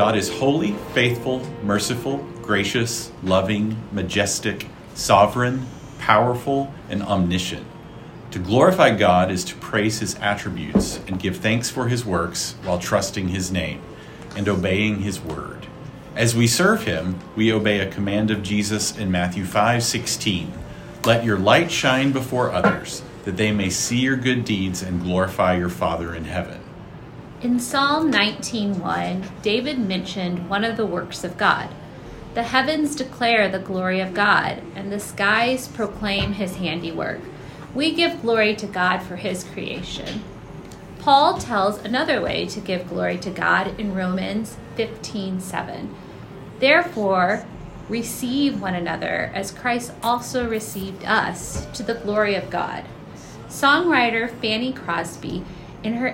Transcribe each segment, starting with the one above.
God is holy, faithful, merciful, gracious, loving, majestic, sovereign, powerful, and omniscient. To glorify God is to praise his attributes and give thanks for his works while trusting his name and obeying his word. As we serve him, we obey a command of Jesus in Matthew 5:16. Let your light shine before others, that they may see your good deeds and glorify your Father in heaven. In Psalm 19:1, David mentioned one of the works of God. The heavens declare the glory of God, and the skies proclaim his handiwork. We give glory to God for his creation. Paul tells another way to give glory to God in Romans 15:7. Therefore, receive one another as Christ also received us to the glory of God. Songwriter Fanny Crosby, in her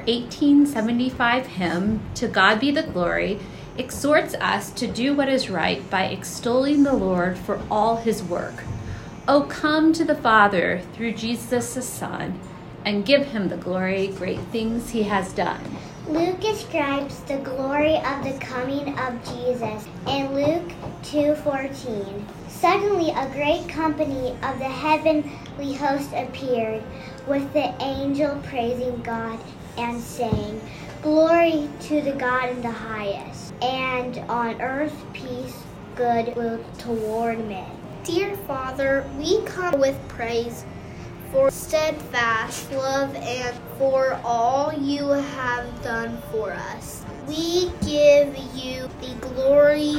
1875 hymn, To God Be the Glory, exhorts us to do what is right by extolling the Lord for all his work. Oh, come to the Father through Jesus the Son, and give him the glory, great things he has done. Luke describes the glory of the coming of Jesus in Luke 2:14. Suddenly a great company of the heavenly host appeared, with the angel praising God and saying, Glory to the God in the highest, and on earth peace, goodwill toward men. Dear Father, we come with praise for steadfast love and for all you have done for us. We give you the glory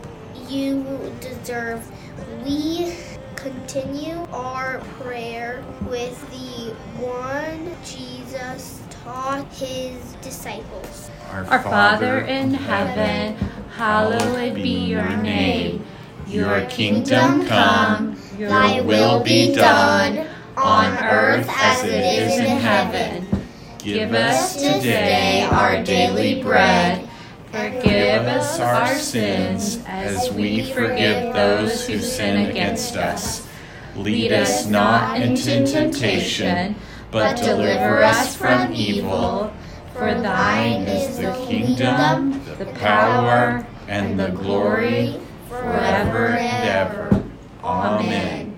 you deserve. We continue our prayer with the one Jesus taught his disciples. Our Father in heaven, hallowed be your name. Your kingdom come, your will be done, on earth as it is in heaven. Give us today our daily bread. Forgive us our sins as we forgive those who sin against us. Lead us not into temptation, but deliver us from evil. For thine is the kingdom, the power, and the glory, forever and ever. Amen.